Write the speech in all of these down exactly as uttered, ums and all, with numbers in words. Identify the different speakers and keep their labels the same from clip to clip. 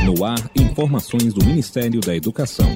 Speaker 1: No ar, informações do Ministério da Educação.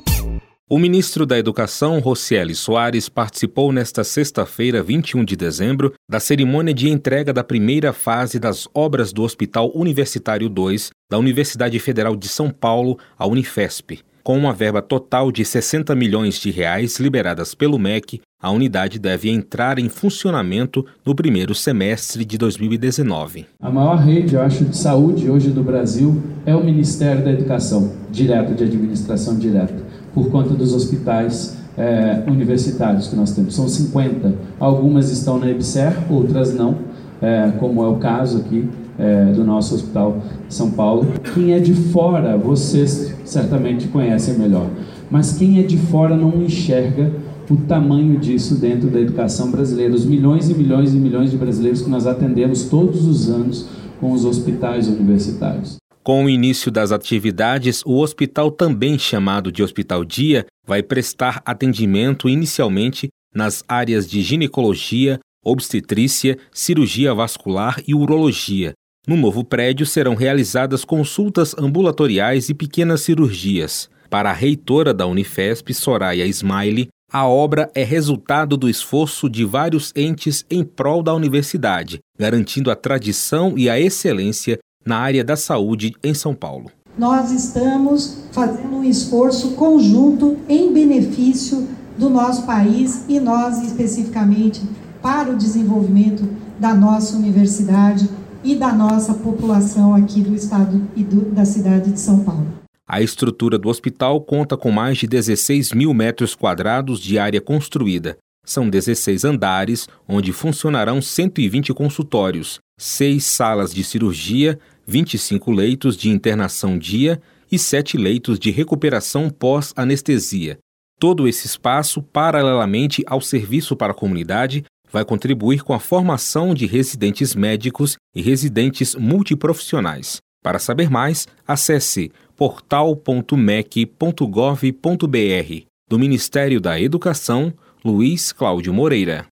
Speaker 1: O ministro da Educação, Rocieli Soares, participou nesta sexta-feira, vinte e um de dezembro, da cerimônia de entrega da primeira fase das obras do Hospital Universitário dois da Universidade Federal de São Paulo, a Unifesp. Com uma verba total de sessenta milhões de reais liberadas pelo M E C, a unidade deve entrar em funcionamento no primeiro semestre de dois mil e dezenove.
Speaker 2: A maior rede, eu acho, de saúde hoje do Brasil é o Ministério da Educação, direto, de administração direta, por conta dos hospitais é, universitários que nós temos. São cinquenta. Algumas estão na EBSER, outras não, é, como é o caso aqui é, do nosso Hospital de São Paulo. Quem é de fora, vocês certamente conhecem melhor, mas quem é de fora não enxerga o tamanho disso dentro da educação brasileira, os milhões e milhões e milhões de brasileiros que nós atendemos todos os anos com os hospitais universitários.
Speaker 1: Com o início das atividades, o hospital, também chamado de Hospital Dia, vai prestar atendimento inicialmente nas áreas de ginecologia, obstetrícia, cirurgia vascular e urologia. No novo prédio serão realizadas consultas ambulatoriais e pequenas cirurgias. Para a reitora da Unifesp, Soraya Ismaili, a obra é resultado do esforço de vários entes em prol da universidade, garantindo a tradição e a excelência na área da saúde em São Paulo.
Speaker 3: Nós estamos fazendo um esforço conjunto em benefício do nosso país e nós especificamente para o desenvolvimento da nossa universidade e da nossa população aqui do estado e do, da cidade de São Paulo.
Speaker 1: A estrutura do hospital conta com mais de dezesseis mil metros quadrados de área construída. São dezesseis andares, onde funcionarão cento e vinte consultórios, seis salas de cirurgia, vinte e cinco leitos de internação dia e sete leitos de recuperação pós-anestesia. Todo esse espaço, paralelamente ao serviço para a comunidade, vai contribuir com a formação de residentes médicos e residentes multiprofissionais. Para saber mais, acesse portal ponto mec ponto gov ponto br. Do Ministério da Educação, Luiz Cláudio Moreira.